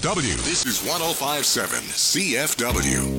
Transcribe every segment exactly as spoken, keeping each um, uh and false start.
W. This is one oh five point seven C F W.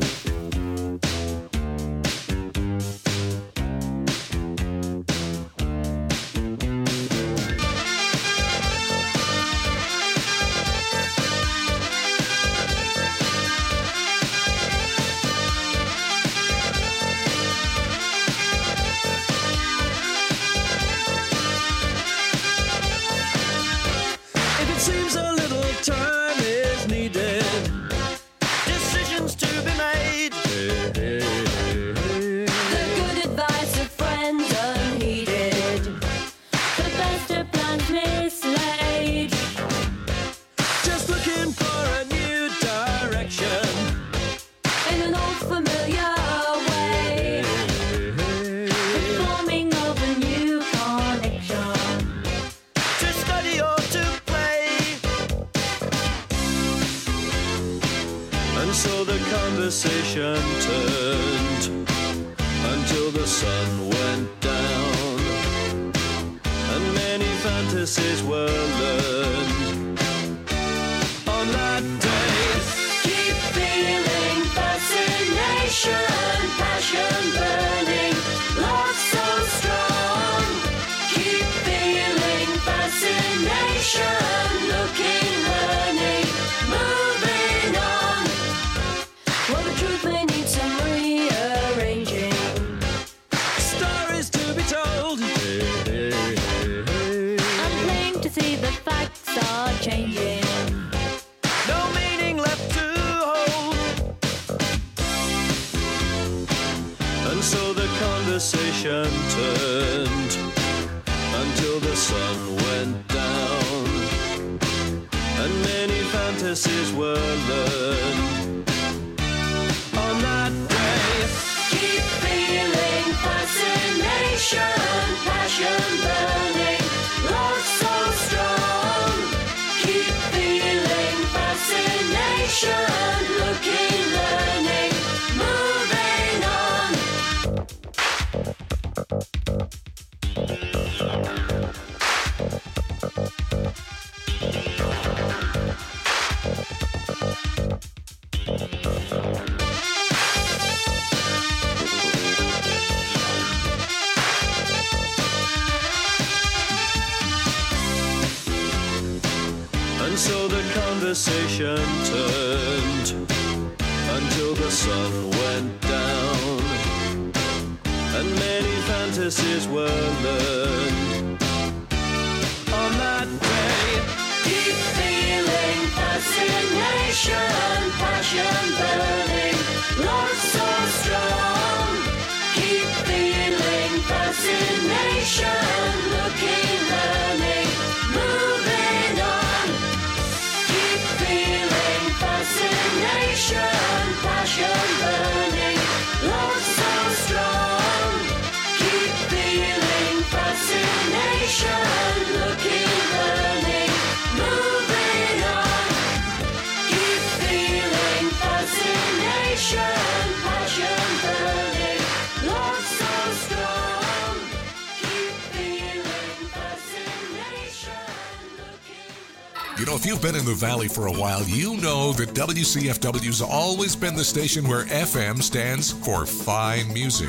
You know, if you've been in the Valley for a while, you know that W C F W's always been the station where F M stands for fine music.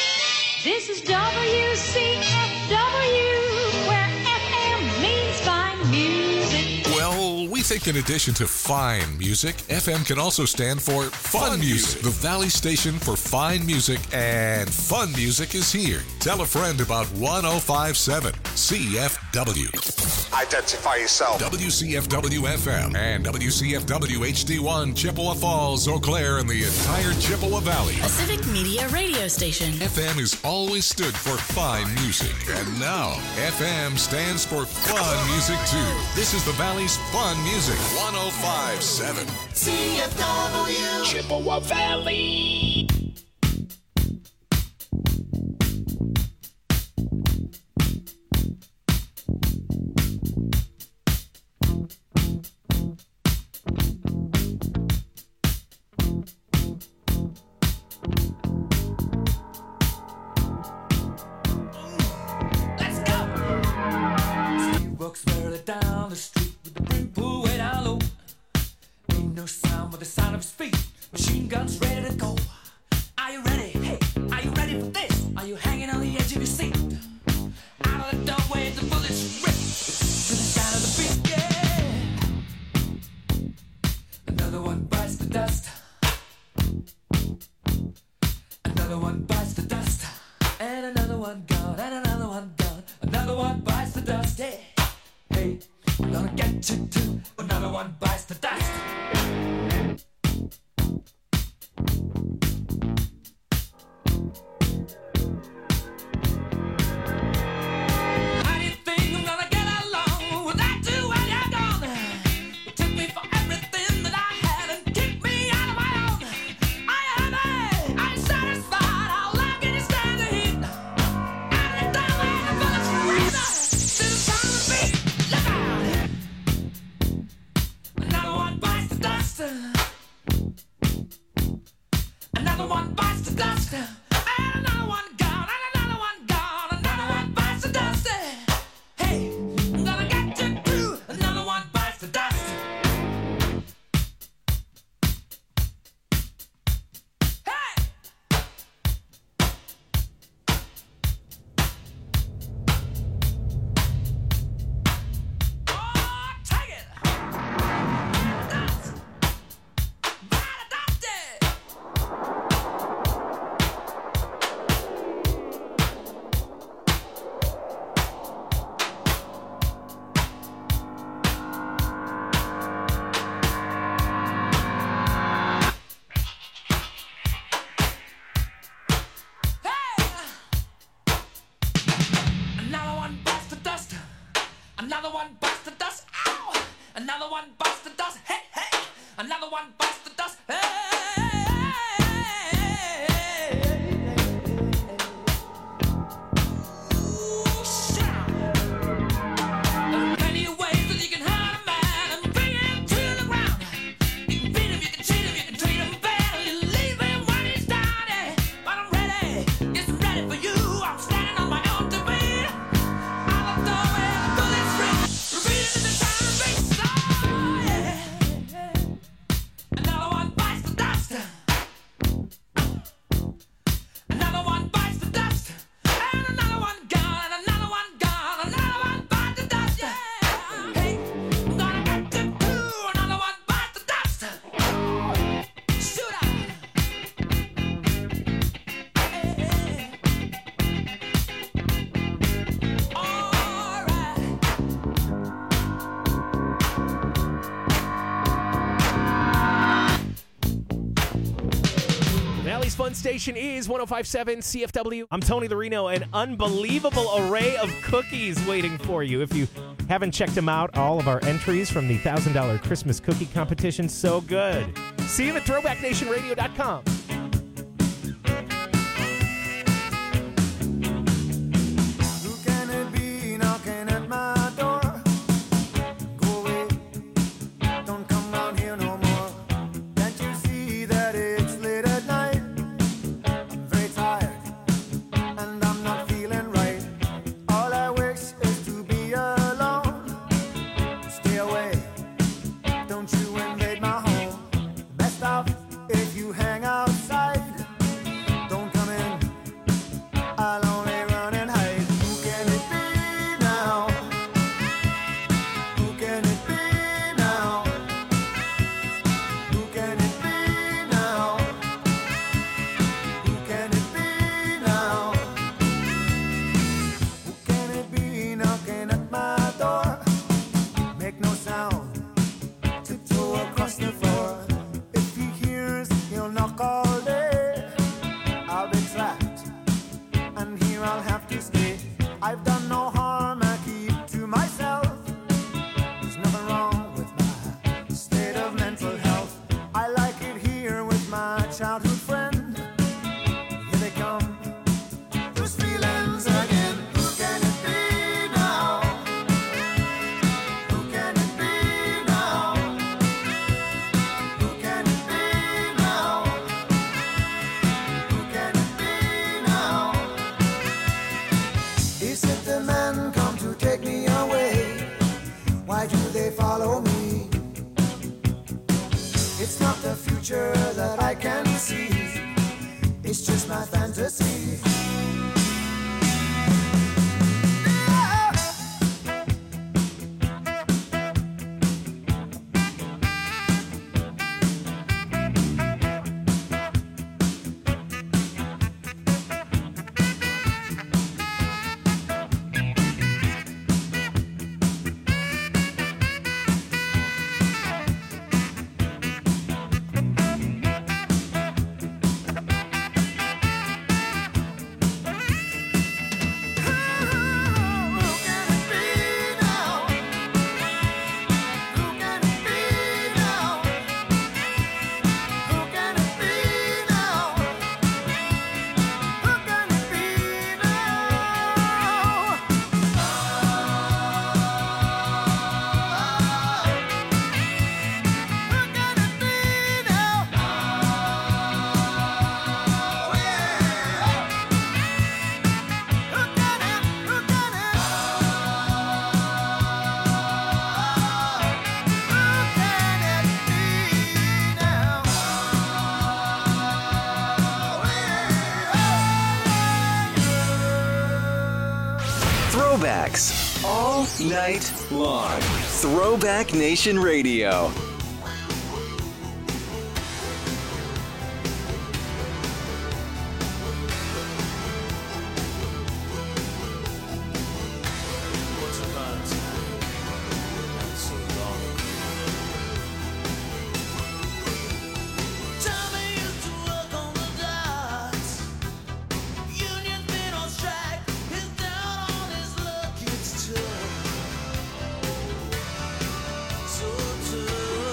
This is W C F W, where F M means fine music. Well, we think in addition to fine music, F M can also stand for fun, fun music. music. The Valley station for fine music and fun music is here. Tell a friend about one oh five point seven C F W. Identify yourself. W C F W F M and W C F W H D one, Chippewa Falls, Eau Claire, and the entire Chippewa Valley. A civic media radio station. F M has always stood for fine music. And now, F M stands for fun music, too. This is the Valley's fun music. one oh five point seven C F W. Chippewa Valley. Walks barely down the street with the brim pulled way down low. the sound of his feet. Machine guns ready to go. Are you ready? Hey, are you ready for this? Are you hanging on the edge of your seat? Out of the doorway, the bullets rip to the sound of the beat. Yeah. Another one bites the dust. Another one bites the dust. And another one gone. And another one gone. Another one bites the dust. Yeah. Hey, I'm gonna get you too. Another one bites the dust. Another one bites the dust, and another one gone, and another one gone, another one bites the dust. Hey, I'm gonna get you too. Another one bites the dust. Hey! Oh, take it! Dust! Bite the dust! Another one bites the dust. Another one bites the dust. Ow! Another one bites the dust. Hey, hey! Another one bites the dust. Hey! Ooh, shit! There are plenty of ways that you can hurt a man and bring him to the ground. You can beat him, you can cheat him, you can treat him bad, or you leave him when he's down. Yeah. But I'm ready, yes, I'm ready for you. I'm standing on my own two feet. Out the doorway, the bullets ring, repeating the sound of beats. Oh, yeah. Another one bites the dust. Another one bites the dust. And another one gone, and another one gone, another one bites the dust. Yeah. Hey, I'm gonna get you too. Another one bites the dust. Shoot out. Hey, hey. All right. Valley's Fun Station is one oh five point seven C F W. I'm Tony the Reno. An unbelievable array of cookies waiting for you. If you haven't checked them out, all of our entries from the one thousand dollars Christmas cookie competition, so good. See you at throwback nation radio dot com. Who can it be knocking at my door? Go away, don't come round here no more. Can't you see that it's late at night? I'm very tired, and I'm not feeling right. All I wish is to be alone. Stay away, don't you invade my home. Best off if you hang out It's not the future that I can see. It's just my fantasy. Throwbacks all night long. Throwback Nation Radio. So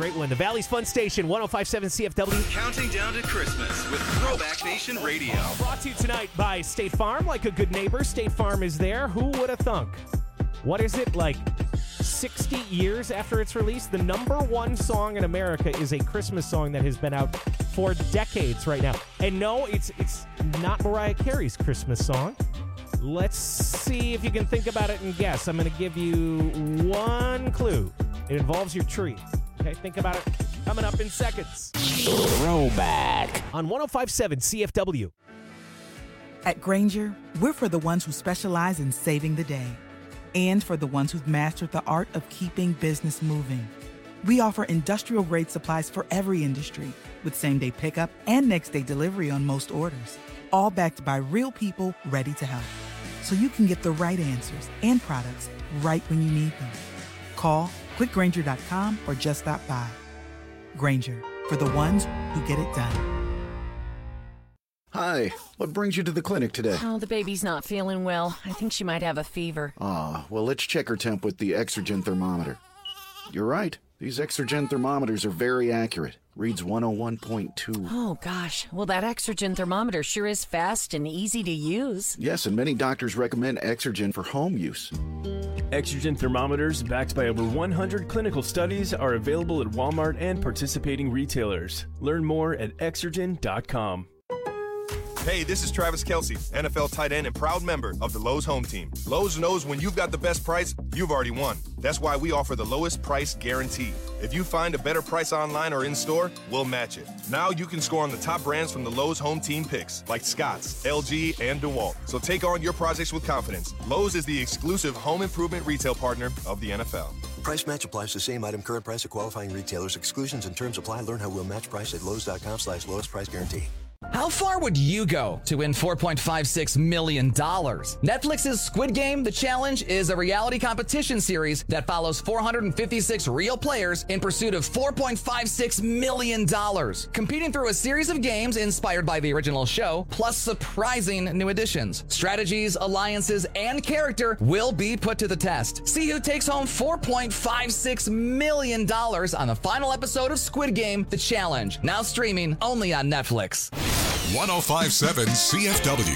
great one. The Valley's Fun Station, one oh five point seven C F W. Counting down to Christmas with Throwback Nation Radio. Brought to you tonight by State Farm. Like a good neighbor, State Farm is there. Who would have thunk? What is it, like sixty years after its release? The number one song in America is a Christmas song that has been out for decades right now. And no, it's it's not Mariah Carey's Christmas song. Let's see if you can think about it and guess. I'm going to give you one clue. It involves your tree. Okay, think about it. Coming up in seconds. Throwback. On one oh five point seven C F W. At Grainger, we're for the ones who specialize in saving the day and for the ones who've mastered the art of keeping business moving. We offer industrial-grade supplies for every industry with same-day pickup and next-day delivery on most orders, all backed by real people ready to help. So you can get the right answers and products right when you need them. Call quick grainger dot com or just stop by. Grainger, for the ones who get it done. Hi, what brings you to the clinic today? Oh, the baby's not feeling well. I think she might have a fever. Ah, well, let's check her temp with the Exergen thermometer. You're right. These Exergen thermometers are very accurate. Reads one oh one point two. Oh, gosh. Well, that Exergen thermometer sure is fast and easy to use. Yes, and many doctors recommend Exergen for home use. Exergen thermometers, backed by over one hundred clinical studies, are available at Walmart and participating retailers. Learn more at exergen dot com. Hey, this is Travis Kelce, N F L tight end and proud member of the Lowe's home team. Lowe's knows when you've got the best price, you've already won. That's why we offer the lowest price guarantee. If you find a better price online or in-store, we'll match it. Now you can score on the top brands from the Lowe's home team picks, like Scotts, L G, and DeWalt. So take on your projects with confidence. Lowe's is the exclusive home improvement retail partner of the N F L. Price match applies to same item, current price of qualifying retailers. Exclusions and terms apply. Learn how we'll match price at lowes dot com slash lowest price guarantee. How far would you go to win four point five six million dollars? Netflix's Squid Game: The Challenge is a reality competition series that follows four hundred fifty-six real players in pursuit of four point five six million dollars, competing through a series of games inspired by the original show, plus surprising new additions. Strategies, alliances, and character will be put to the test. See who takes home four point five six million dollars on the final episode of Squid Game: The Challenge, now streaming only on Netflix. one oh five point seven C F W.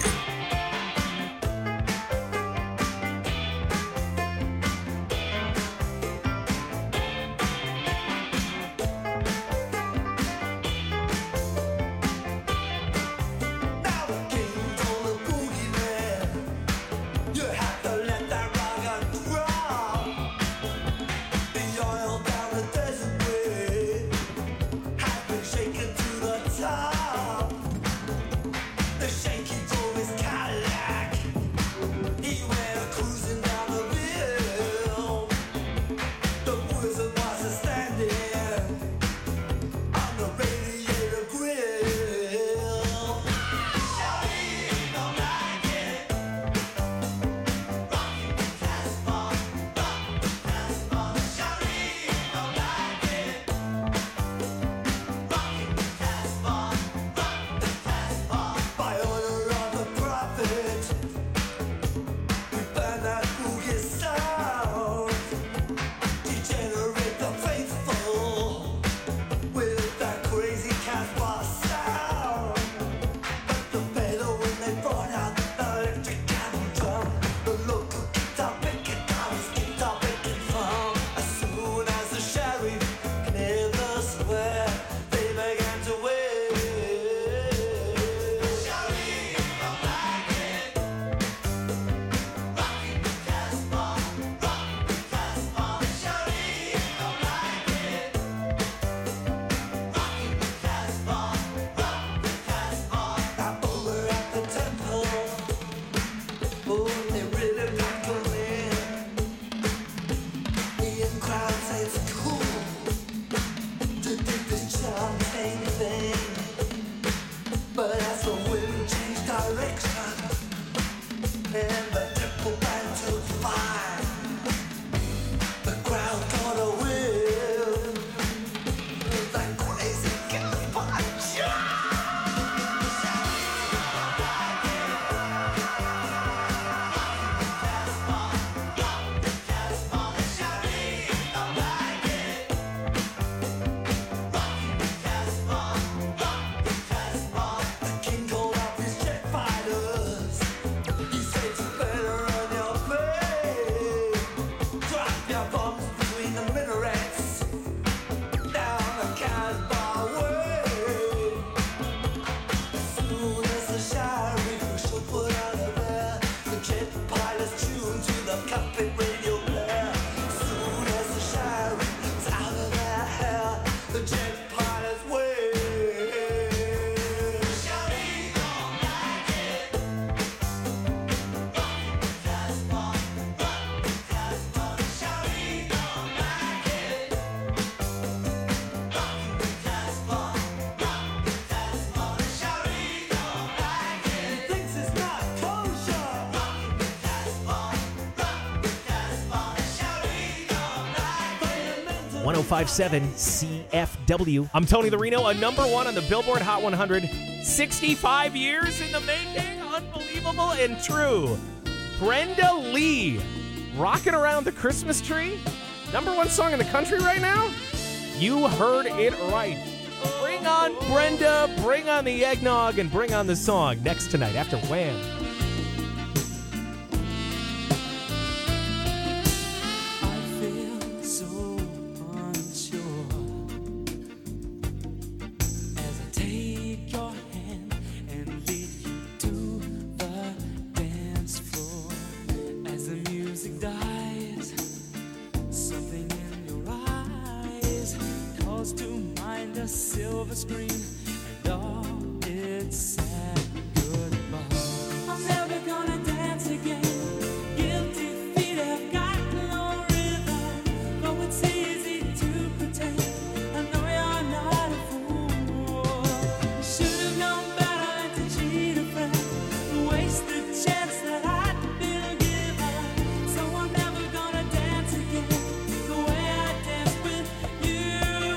oh five seven C F W. I'm Tony the Reno, a number one on the Billboard Hot one hundred. sixty-five years in the making. Unbelievable and true. Brenda Lee, rocking around the Christmas tree. Number one song in the country right now? You heard it right. Bring on Brenda, bring on the eggnog, and bring on the song next tonight after Wham! Silver screen and all its sad goodbye. I'm never gonna dance again. Guilty feet have got no rhythm. Though it's easy to pretend, I know you're not a fool. Should have known better than to cheat a friend, waste the chance that I'd been given. So I'm never gonna dance again the way I danced with you.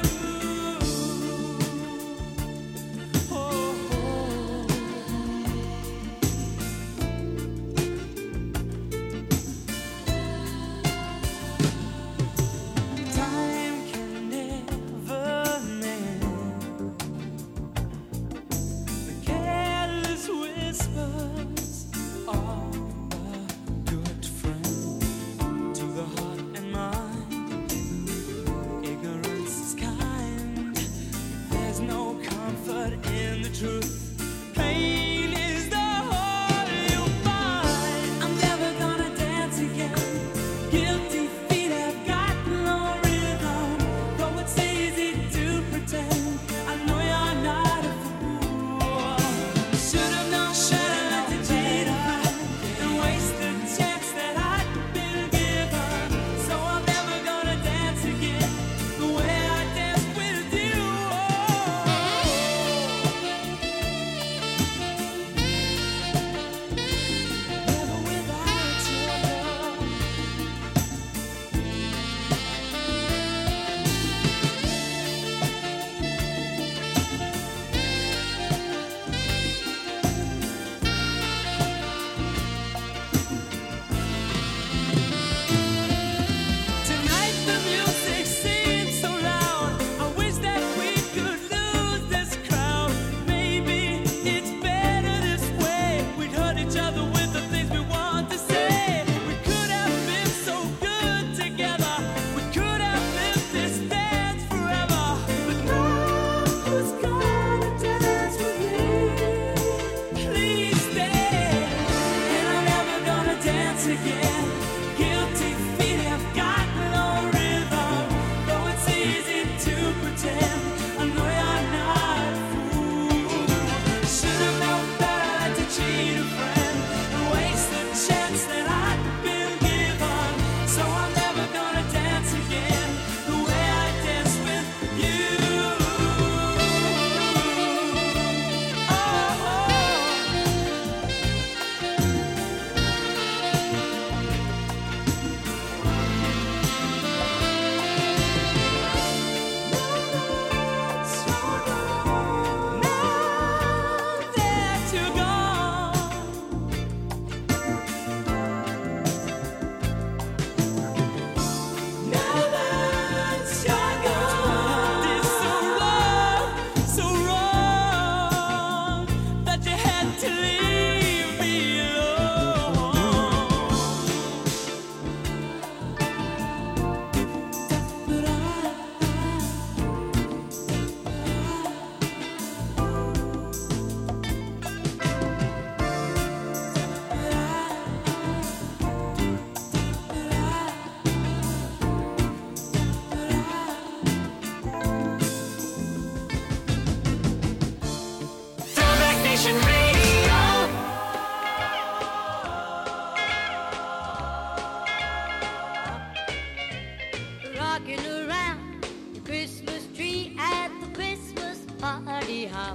party hop.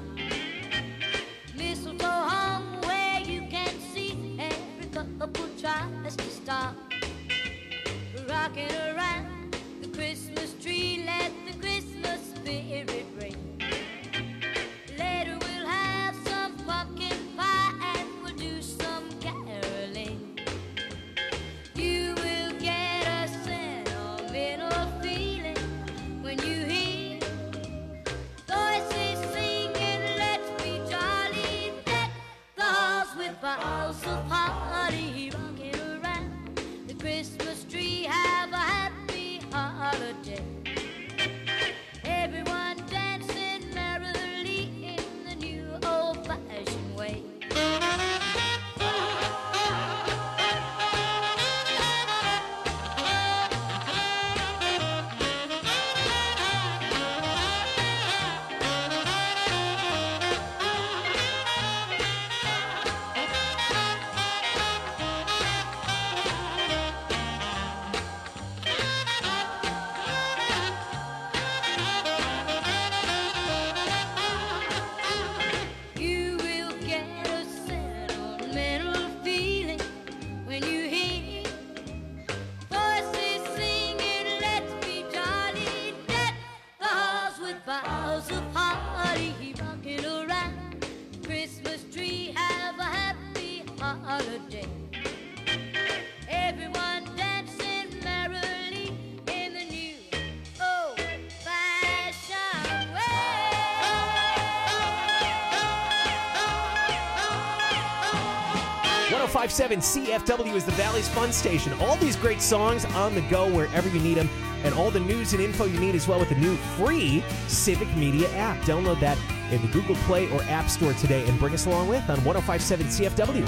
Mistletoe hung where you can see every couple tries to stop. Rocking around the Christmas tree. five seven C F W is the Valley's Fun Station. All these great songs on the go wherever you need them, and all the news and info you need as well with the new free Civic Media app. Download that in the Google Play or App Store today and bring us along with on one oh five seven C F W.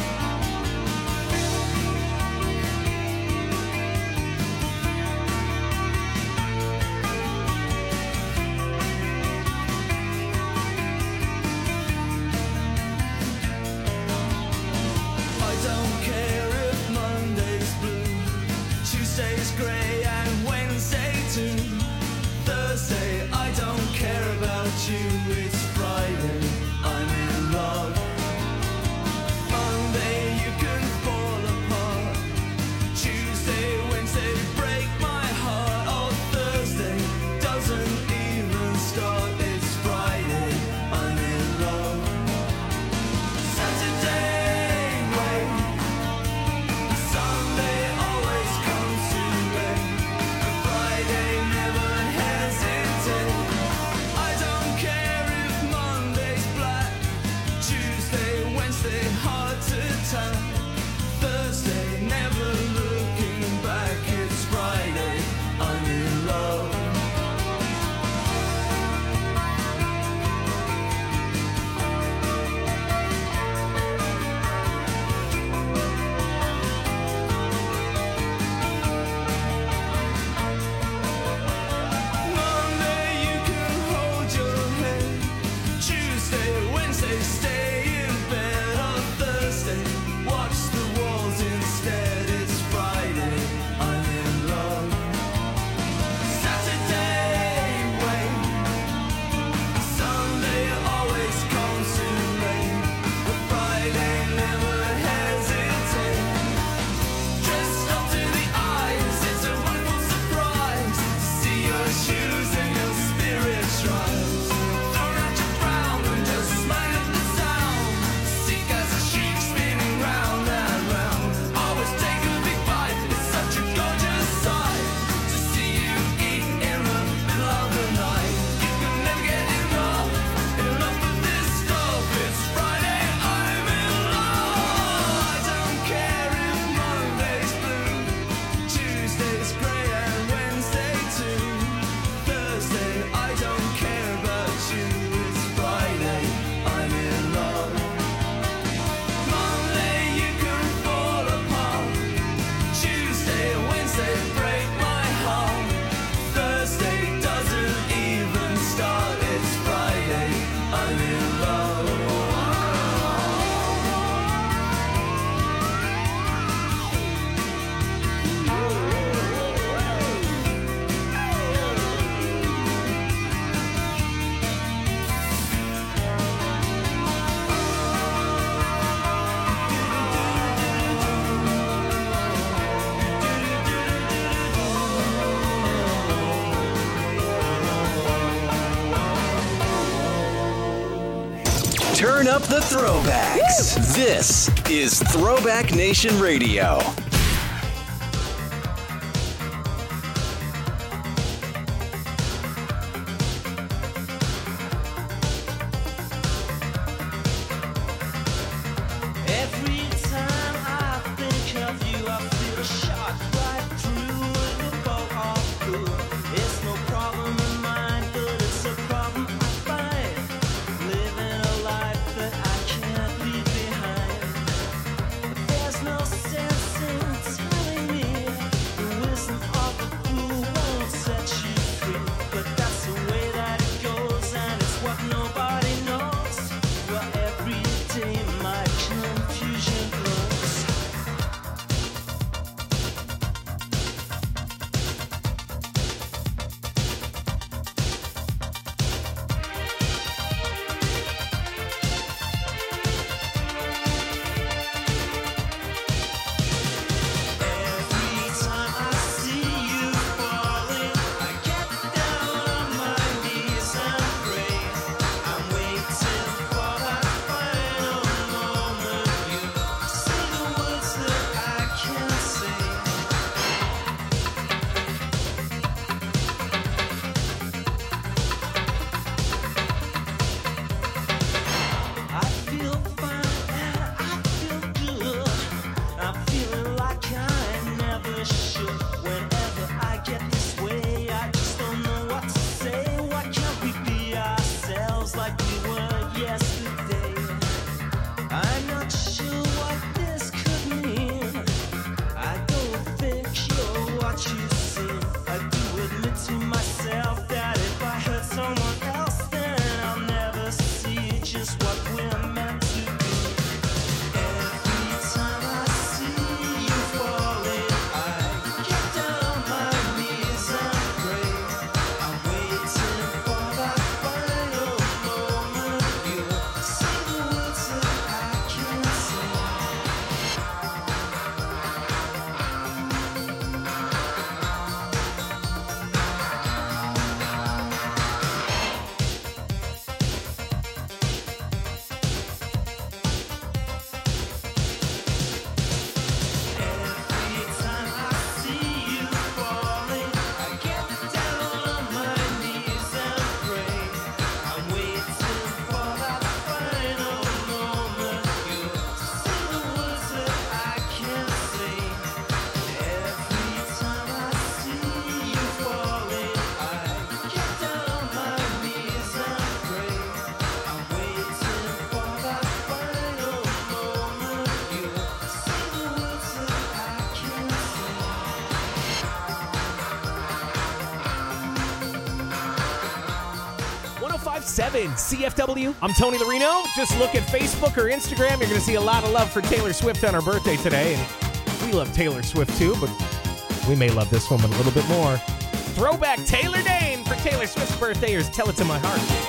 Turn up the throwbacks. Woo! This is Throwback Nation Radio. There's no sense in seven C F W. I'm Tony Larino. Just look at Facebook or Instagram. You're going to see a lot of love for Taylor Swift on her birthday today. And we love Taylor Swift too, but we may love this woman a little bit more. Throwback Taylor Dane for Taylor Swift's birthday. Here's Tell It to My Heart.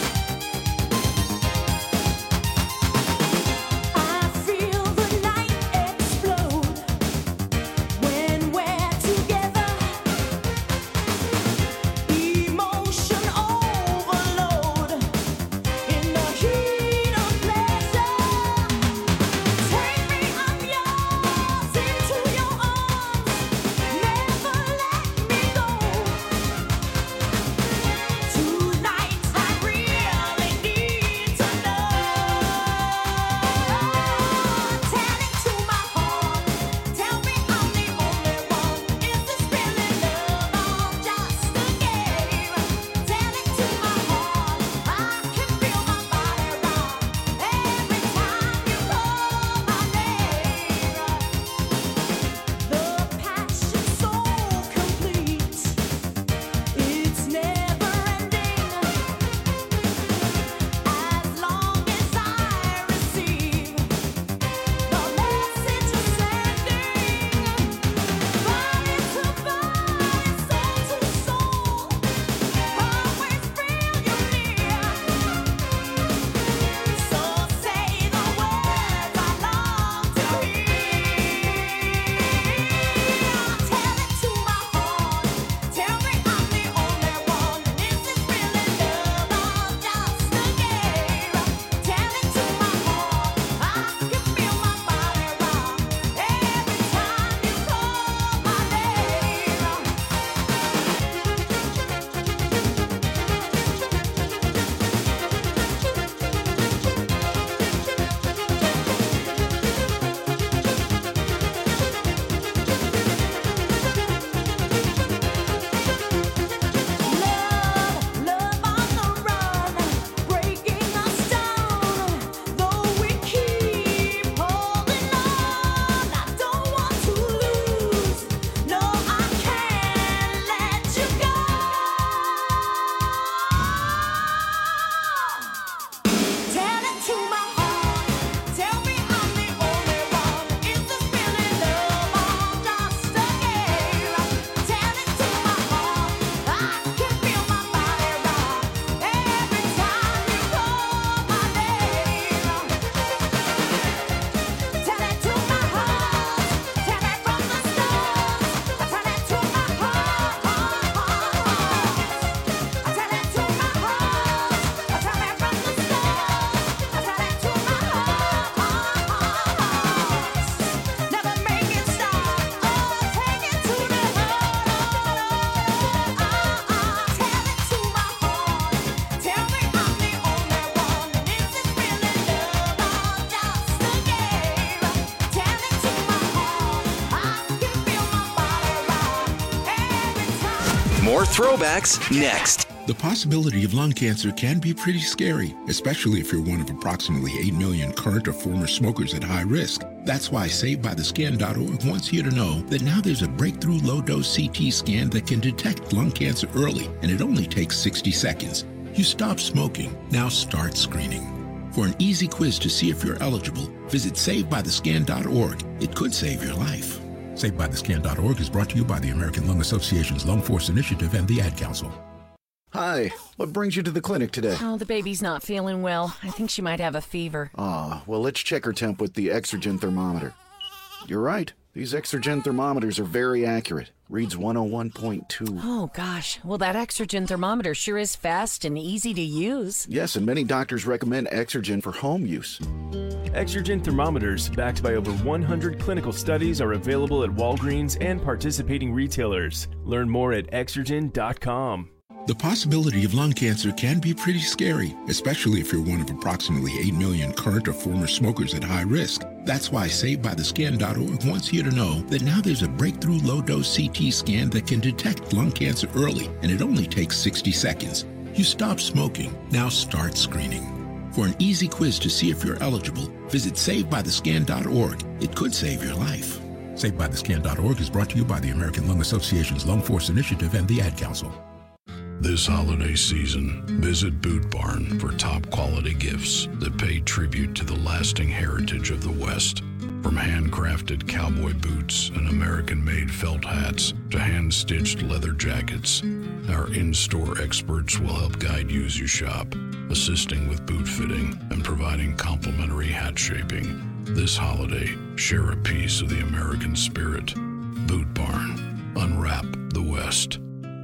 More throwbacks next. The possibility of lung cancer can be pretty scary, especially if you're one of approximately eight million current or former smokers at high risk. That's why Saved By The Scan dot org wants you to know that now there's a breakthrough low-dose C T scan that can detect lung cancer early, and it only takes sixty seconds. You stop smoking, now start screening. For an easy quiz to see if you're eligible, visit save by the scan dot org. It could save your life. save by the scan dot org is brought to you by the American Lung Association's Lung Force Initiative and the Ad Council. Hi, what brings you to the clinic today? Oh, the baby's not feeling well. I think she might have a fever. Ah, well, let's check her temp with the Exergen thermometer. You're right. These Exergen thermometers are very accurate. Reads one oh one point two. Oh, gosh. Well, that Exergen thermometer sure is fast and easy to use. Yes, and many doctors recommend Exergen for home use. Exergen thermometers, backed by over one hundred clinical studies, are available at Walgreens and participating retailers. Learn more at exergen dot com. The possibility of lung cancer can be pretty scary, especially if you're one of approximately eight million current or former smokers at high risk. That's why save by the scan dot org wants you to know that now there's a breakthrough low-dose C T scan that can detect lung cancer early, and it only takes sixty seconds. You stop smoking, now start screening. For an easy quiz to see if you're eligible, visit save by the scan dot org. It could save your life. save by the scan dot org is brought to you by the American Lung Association's Lung Force Initiative and the Ad Council. This holiday season, visit Boot Barn for top quality gifts that pay tribute to the lasting heritage of the West. From handcrafted cowboy boots and American-made felt hats to hand-stitched leather jackets, our in-store experts will help guide you as you shop, assisting with boot fitting and providing complimentary hat shaping. This holiday, share a piece of the American spirit. Boot Barn. Unwrap the West.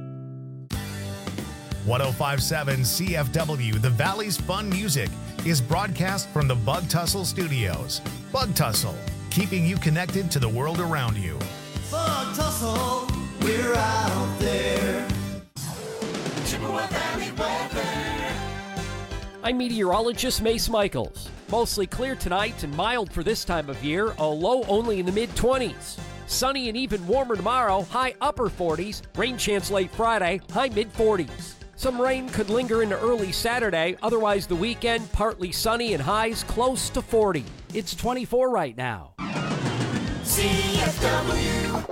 one oh five point seven C F W, the Valley's Fun Music, is broadcast from the Bug Tussle Studios. Bug Tussle, keeping you connected to the world around you. Bug Tussle, we're out there. Chippewa Valley weather. I'm meteorologist Mace Michaels. Mostly clear tonight and mild for this time of year, a low only in the mid-twenties. Sunny and even warmer tomorrow, high upper forties. Rain chance late Friday, high mid-forties. Some rain could linger into early Saturday, otherwise the weekend partly sunny and highs close to forty. It's twenty-four right now. C F W.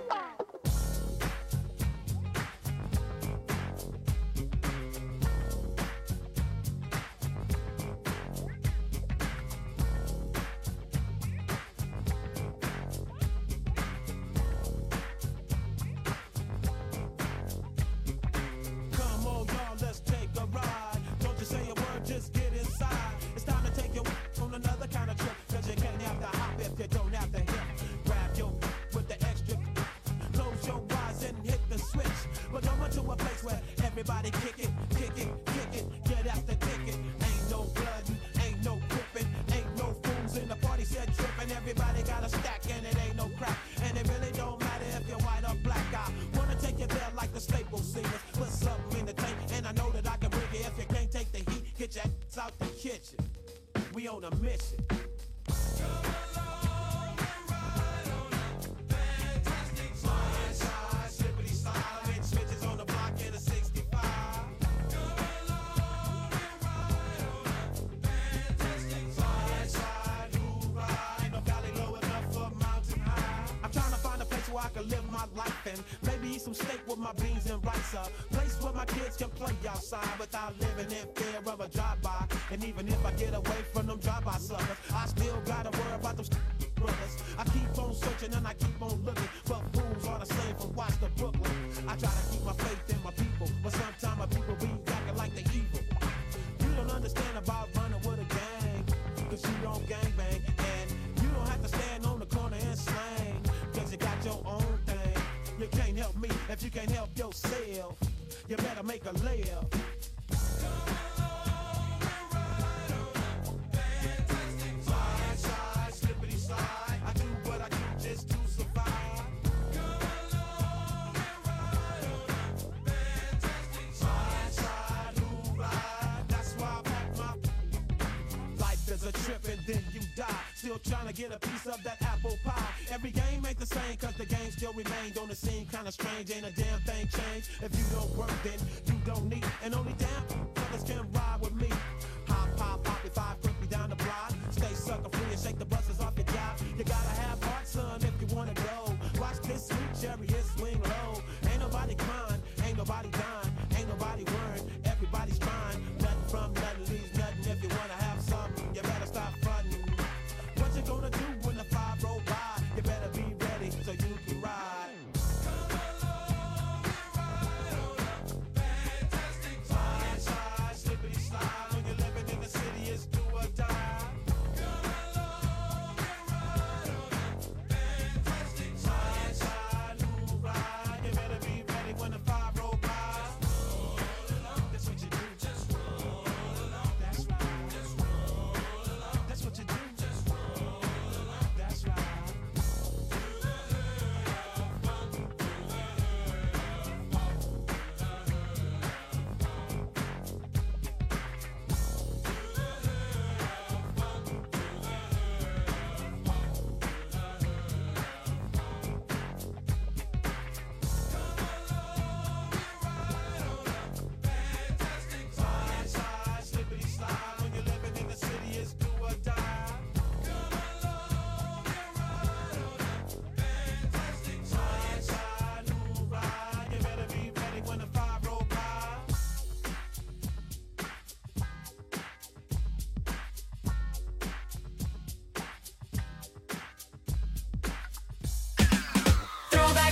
Everybody kick it, kick it, kick it, get out the ticket. Ain't no bloodin', ain't no grippin', ain't no fools in the party set trippin'. Everybody got a stack and it ain't no crack. And it really don't matter if you're white or black. I wanna take you there like the Staples singers. Put something in the tank and I know that I can bring you. If you can't take the heat, get your ass out the kitchen. We on a mission. I can live my life and maybe eat some steak with my beans and rice. A place where my kids can play outside without living in fear of a drive-by. And even if I get away from them drive-by suckers, I still gotta worry about them brothers. I keep on searching and I keep on looking, but fools are the same from Watch to Brooklyn. I try to keep my faith in my people, but sometimes my people be acting like they evil. You don't understand about running with a gang, cause you don't gangbang. And you don't have to stand on the corner and slang, cause you got your own thing. You can't help me if you can't help yourself. You better make a layup. Slide, slide, slippity slide. I do what I do just to survive. Slide, slide, who ride? That's why I pack my life is a trip and then you die. Still trying to get a piece of that apple pie. Every game ain't the same cause the game still remain. Don't it seem kinda strange? Ain't a damn thing changed. If you don't work then you don't need. And only damn brothers can ride with me. Hop, hop, hop, if I quickly down the block. Stay sucker free and shake the buses off your job. You gotta have heart, son, if you wanna go. Watch this sweet chariot swing low. Ain't nobody crying, ain't nobody dying, ain't nobody worrying. Everybody's trying. Nothing from nothing leaves nothing. If you wanna have something, you better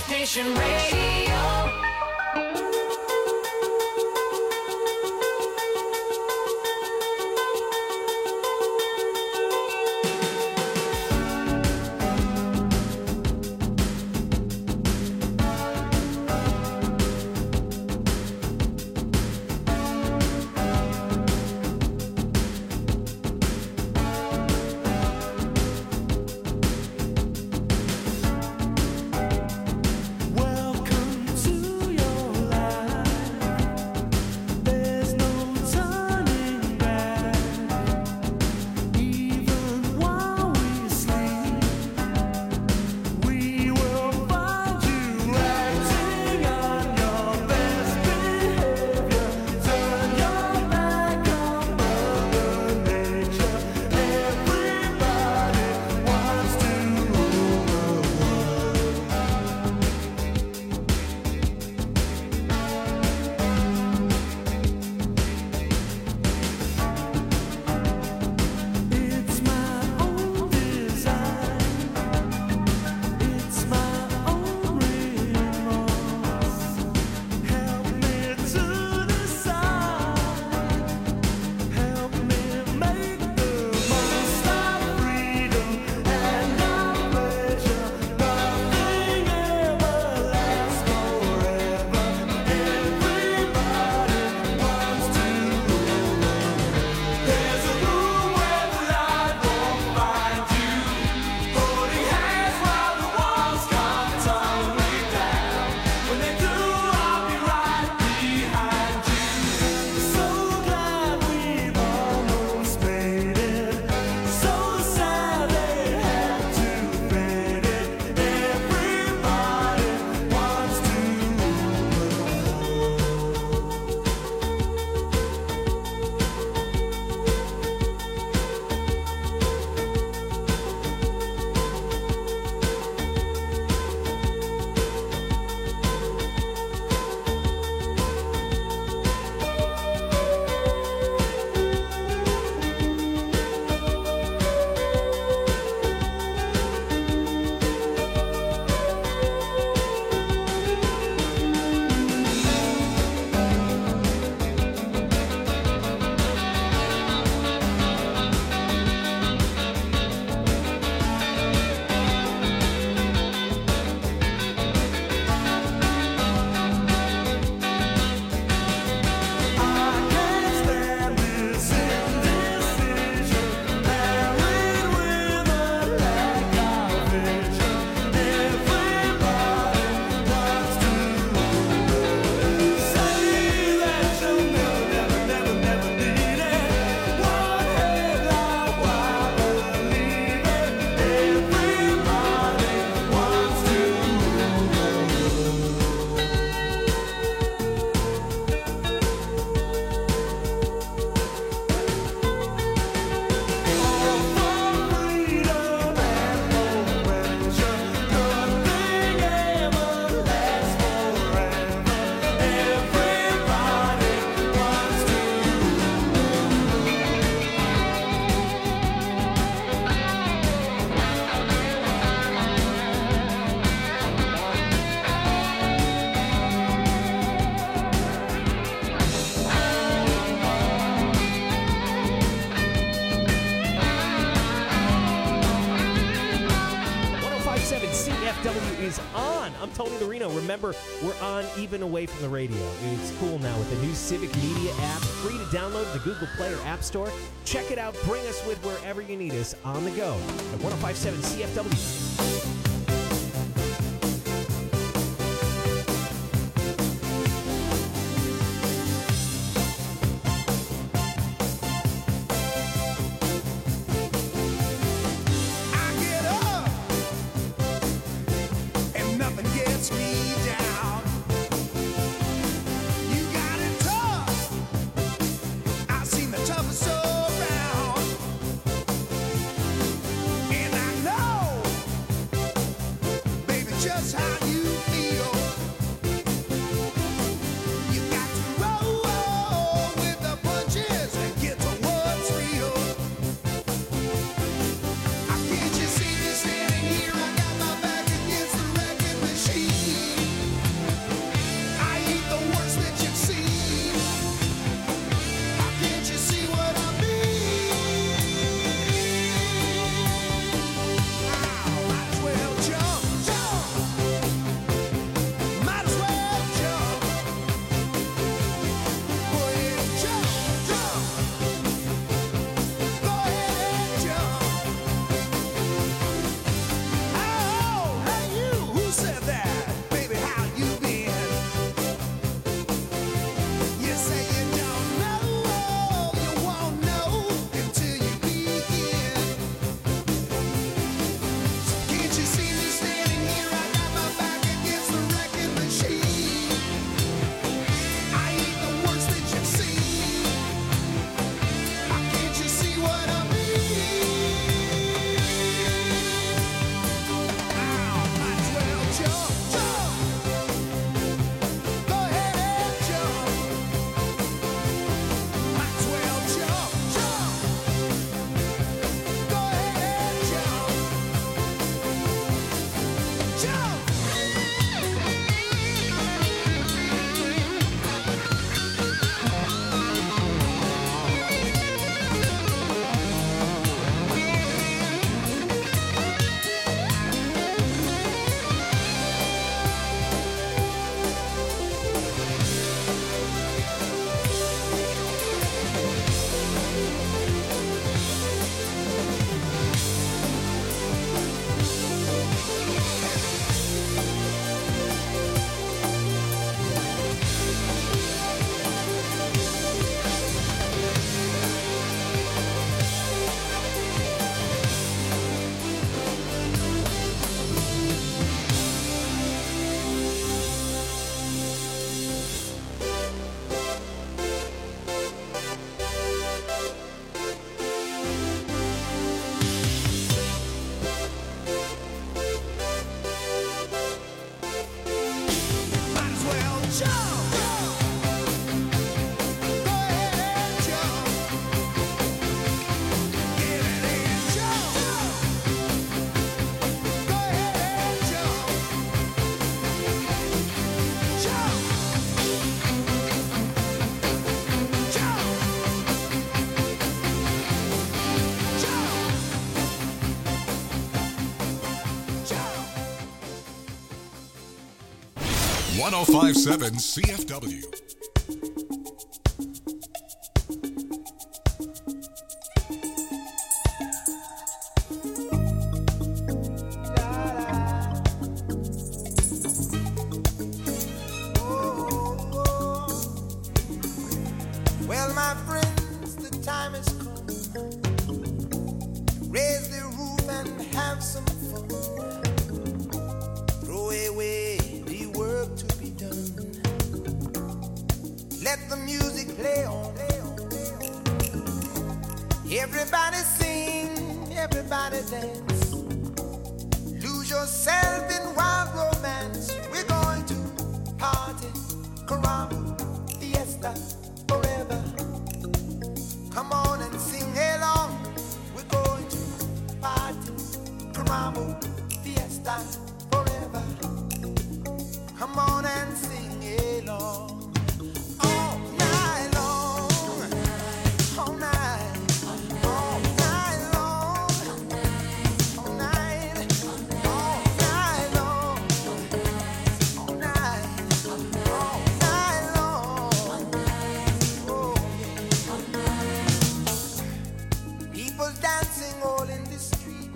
Nation Radio. Welcome to your life. There's no turning back. Even while we sleep, we will find you acting on your best behavior. Turn your back on Mother Nature. Everybody wants to rule the world. It's my own design. It's my own remorse. Help me to decide. Help me make the most of freedom and of pleasure. Nothing ever lasts forever. Everybody wants to rule the world. There's a room where the light won't find you. Holding hands while the walls come tumbling down. When they do, I'll be right behind you. So glad we've almost made it. So sad they had to fade it. Everybody wants to rule C F W is on. I'm Tony the Reno. Remember, we're on even away from the radio. It's cool now with the new Civic Media app, free to download the Google Play or App Store. Check it out. Bring us with wherever you need us on the go at one oh five seven C F W. Just how you feel. You got to roll with the punches and get to what's real. I can't you see me standing here? I got my back against the wrecking machine. one oh five point seven C F W. Well, my friends, the time has come. Raise the roof and have some fun. Throw away the work to be done. Let the music play on. Everybody sing, everybody dance. Lose yourself in wild romance. We're going to party, caramba, fiesta. Forever. Come on and sing along. We're going to party, caramba, fiesta, forever. Come on and sing along. All night long. All night. All night long. All night. All night long. All night. All night long. People dancing all in the street.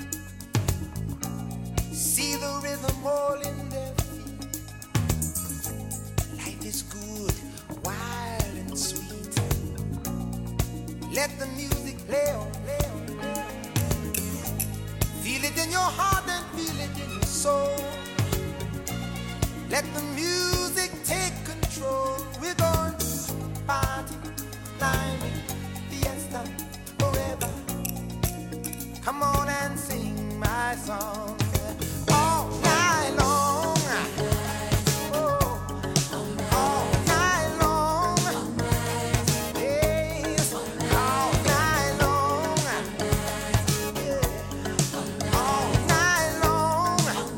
See the rhythm all in their feet. Life is good, wild and sweet. Let the music play on, play on, play on. Feel it in your heart and feel it in your soul. Let the music take control. We're going to party, climbing, fiesta, forever. Come on and sing my song all night long. Oh, all night long. Yes, all night long. Yeah, all night long.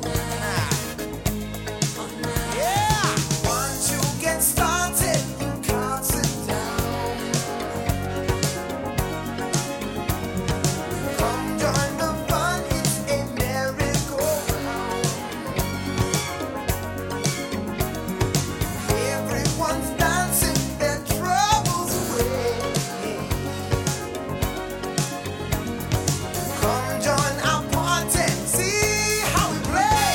Yeah, once you get started, you can't sit down. Come join the fun, it's a merry-go-round. Everyone's dancing their troubles away. Come join our party, see how we play.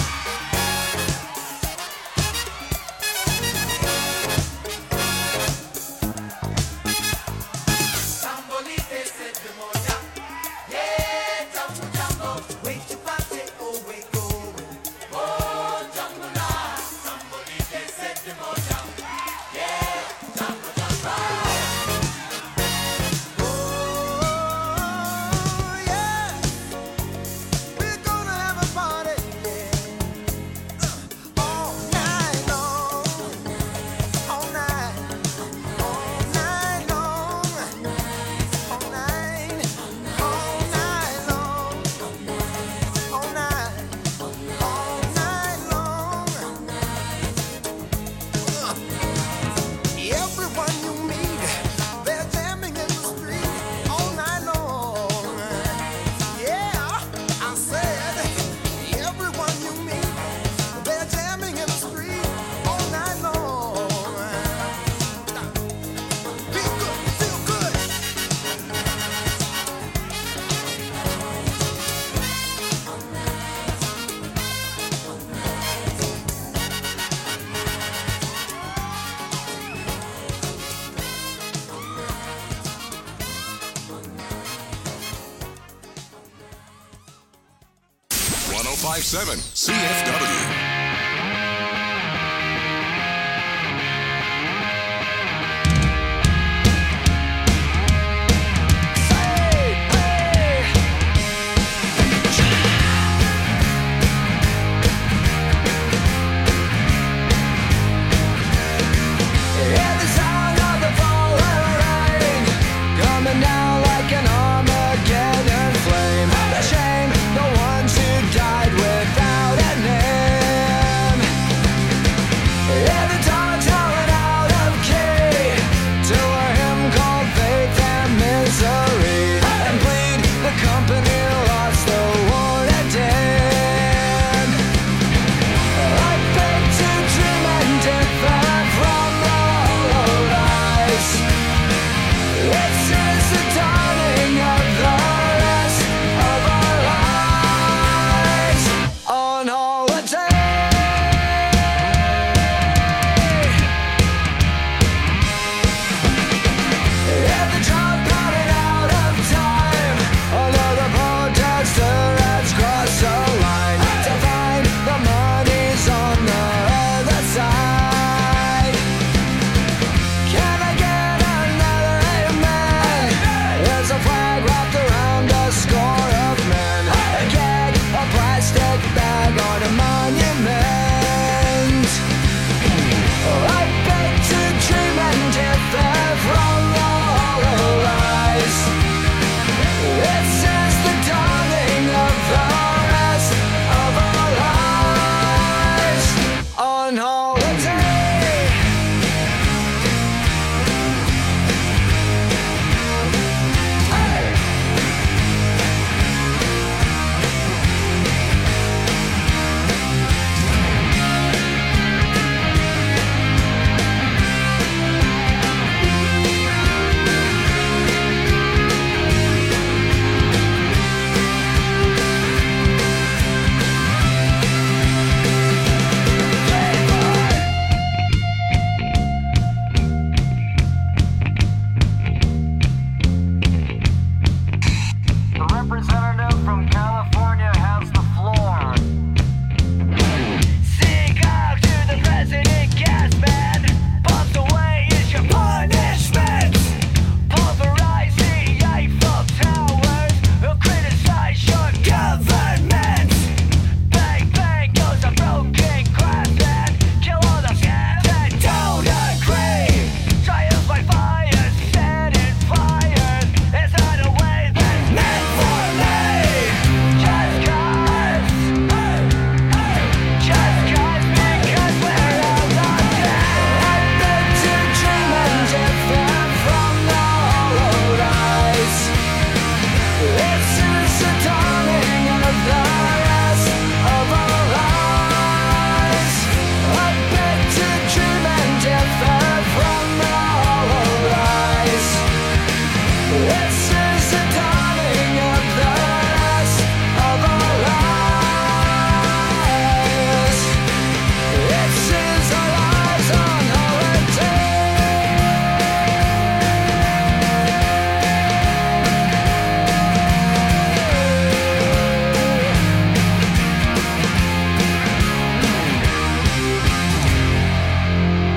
Sambolite se de moja, yeah, jambo jambo. Wait to party, oh we going, oh jambo la. Sambolite se de moja, yeah, jambo jambo. Oh yeah, we're gonna have a party, yeah. All night long, all night, all night long. All night, all night long, all night, all night long. Everyone you meet, they're jamming in the street all night long. Yeah, I said, everyone you meet, they're jamming in the street all night long. Feel good, feel good. one oh five point seven C F W.